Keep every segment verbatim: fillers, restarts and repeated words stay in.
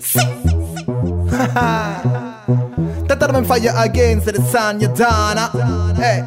Tenta me fire again, c'est the sun you done. Hey,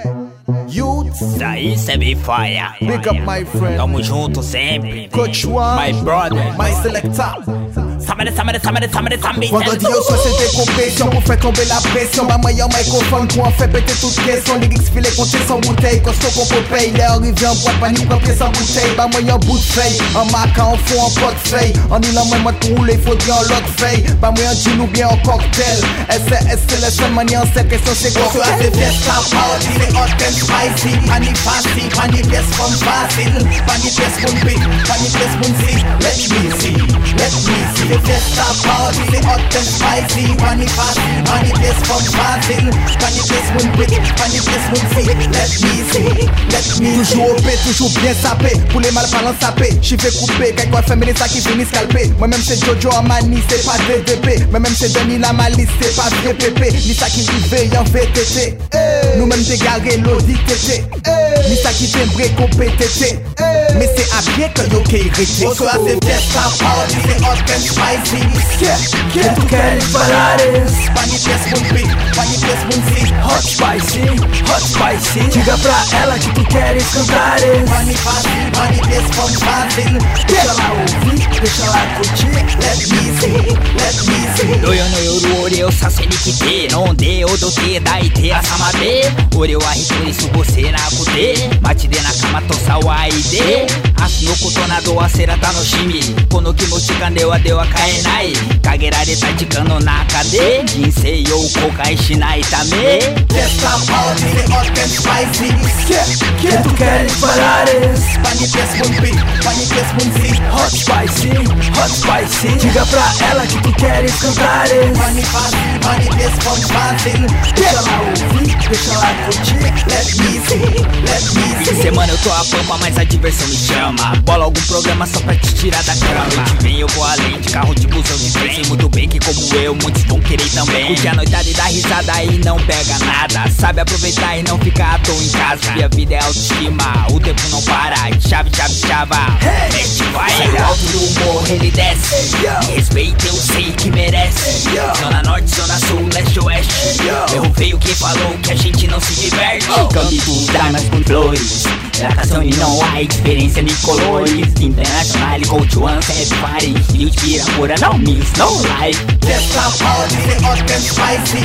youths, Isso aí cê me fire. big up my friend, Tamo junto sempre. Coach One, My brother. my selector. Samade, samade, samade, samade, samade. Vendredi au soir c'est des compétitions pour faire tomber la pression. Ma moyen microphone pour en faire péter toute question. Lyrics filés comptés sans bouteille. Costaud qu'on peut payer. Les arrivés en boîte panique compris sans bouteille. Ma moyen bout de feuille. En marquant en fond en pot de feuille. En îlant même moi pour rouler faudrait en l'autre feuille. Ma moyen gin ou bien en cocktail. S S c'est la seule manière en cette question c'est quoi. So I say fiesta party, c'est hot and spicy. Pani fancy, pani pièce from facile. Pani pièce from big, pani pièce from see. Let me see, let me see. Fiesta party, c'est hot and spicy. Pani fancy, pani pièce from facile. Pani pièce from big, pani pièce from see. Let me see, let me see. Toujours au P, toujours bien sapé. Pour les malparlants sapés, j'y fais couper. Quelqu'un fait mener ça qui finit scalpé. Moi-même c'est Jojo Amani, c'est pas D D P. Moi-même c'est Denis la malice, c'est pas vrai pépé. Ni ça qui vive en V T T. Nous-mêmes dégaré l'audit T T. Ni ça qui t'aimerait qu'on P T T. Mais c'est à pied que yo qu'est irrité. Au soir c'est fiesta party, c'est hot and spicy. Que tu queres valares? Pani pièce mon beat, pani pièce mon si. Hot spicy, hot spicy. Diga pra ela que tu queres cantares. Pani fácil, pani pièce from fácil. Deixa ela ouvir, deixa ela curtir. Let me see, let me see. 土曜の夜俺をさせに来て飲んで踊って抱いて朝まで俺は一人過ごせなくて街で仲間と騒いで明日のことなど忘れ楽しみこの気持ちがではでは変えない限られた時間の中で人生を後悔しないため Fiesta party, c'est hot and spicy. Que tu queres valares? Pani pièce mon beat, pani pièce mon si. Hot spicy, hot spicy. Diga pra ela que tu queres cantares. Pani fácil, pani pièce from fácil. Deixa ela ouvir, deixa ela curtir. Let me see, let me Fim de see. semana eu tô a pampa, mas a diversão me chama Bola algum programa só pra te tirar da cama Noite vem, eu vou além de carro de busão de trem Sei muito bem que como eu, muitos vão querer também Curte a noitada e dá risada e não pega nada Sabe aproveitar e não ficar à toa em casa E a vida é autoestima, o tempo não para Chave, chave, chava, mete vai Sai do alto do humor, ele desce Me respeita, eu sei que merece Zona norte, zona sul, leste, oeste Erro feio quem falou que a gente não se diverte Câmbio damas com flores La canzone não há diferença de colores Internacional, Coach One, Sev Party Estilo de vira pura, não miss, no life Fiesta party, c'est hot and spicy.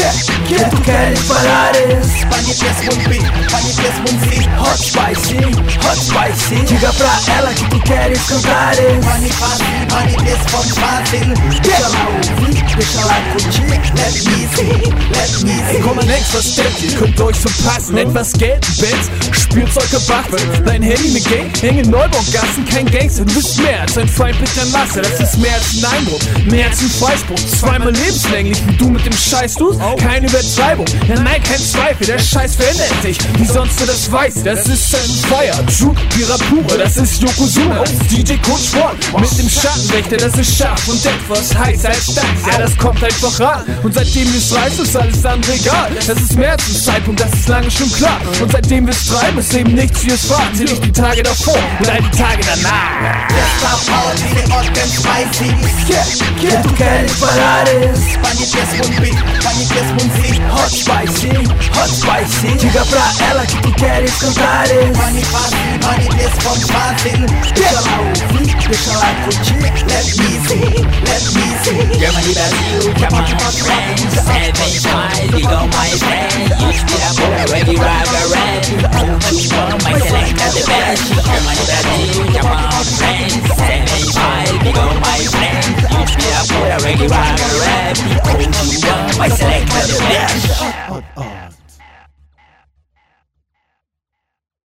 Que tu queres valares? Pani pièce mon beat, pani pièce mon si. Hot spicy, hot spicy. Diga pra ela que tu queres cantares. Pani fácil, pani pièce from fácil. Deixa ela ouvir, deixa ela curtir. Let me see, let me see. Ey, komm mal längst, was steckt, ihr könnt euch verpassen. Etwas Geld, Bands, Spielzeug gewacht. Dein Handy mit Gang, hängen Neubaugassen. Kein Gangster, du bist mehr als ein Feind mit der Masse. Das ist mehr als ein Eindruck, mehr als ein Freispruch. Zweimal lebenslänglich, wie du mit dem Scheiß tust. Keine Übertreibung, ja nein, kein Zweifel. Der Scheiß verändert dich, wie sonst du das weißt. Das ist ein Fire, True, Pirapura. Das ist Yokozuna, D J Coach One. Mit dem Schattenwächter, das ist scharf und etwas heiß als das. Ja, das kommt einfach an. Und seitdem wir's reißt, ist alles andere egal. Das ist mehr als ein Zeitpunkt, das ist lange schon klar. Und seitdem wir's treiben, ist eben nichts wie es war. Zähl ich die Tage davor und all die Tage danach. Fiesta party, c'est hot and spicy. Que tu queres valares? Pani pièce mon beat, pani pièce mon si. Hot spicy, hot spicy. Diga pra ela que tu queres cantares. Pani fácil, pani pièce from fácil. Deixa ela ouvir, deixa ela curtir. Let me see, let me see. Germany, Brasil, Japan, France Seven Five, we go my friend You spit a boy, ready, rubber red Coach One, my selector the best Germany,